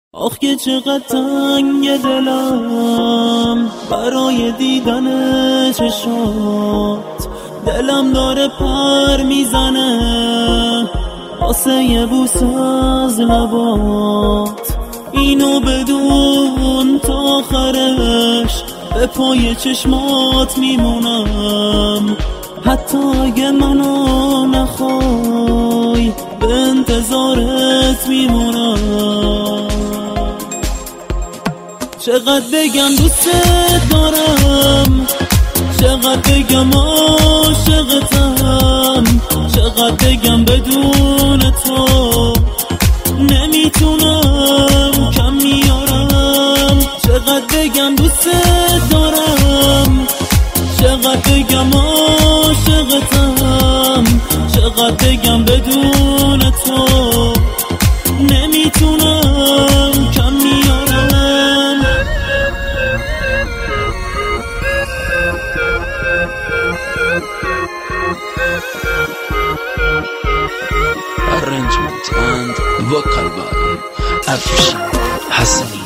آخ که چقدر تنگ دلم برای دیدن چشات، دلم داره پر میزنه واسه یه بوس از لبات. اینو بدون تا آخرش به پای چشمات میمونم، حتی اگه منو نخوای به انتظارت میمونم. چقدر بگم دوست دارم، چقدر بگم عاشقتم، چقدر بگم بدون تو نمیتونم کم میارم. چقدر بگم دوست دارم، چقدر بگم عاشقتم، چقدر بگم بدون تو نمیتونم کم میارم. Arrangement and vocal by Afshin Hassani.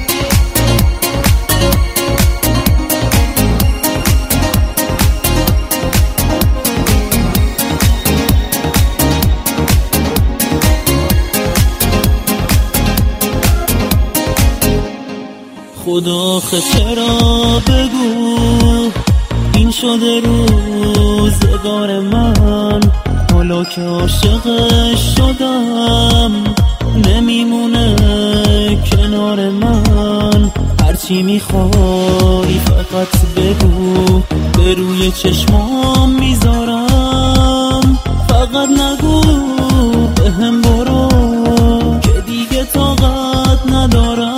خدا چرا بگو این شده روزگار من، حالا که عاشقش شدم نمیمونه کنار من. هرچی میخوای فقط بگو، به روی چشمام میذارم. فقط نگو بهم برو که دیگه طاقت ندارم.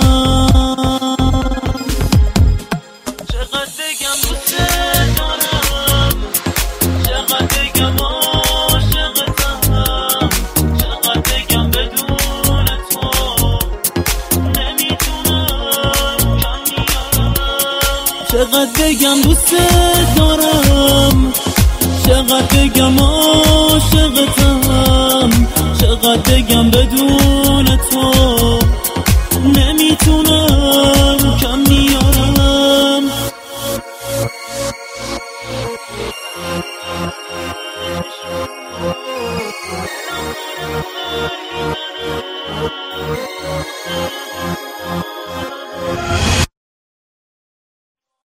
چقدر بگم دوست دارم، چقدر بگم عاشقتم، چقدر بگم بدون تو نمیتونم کم میارم. چقدر بگم دوست دارم، چقدر بگم عاشقتم، چقدر بگم بدون تو نمیتونم کم میارم.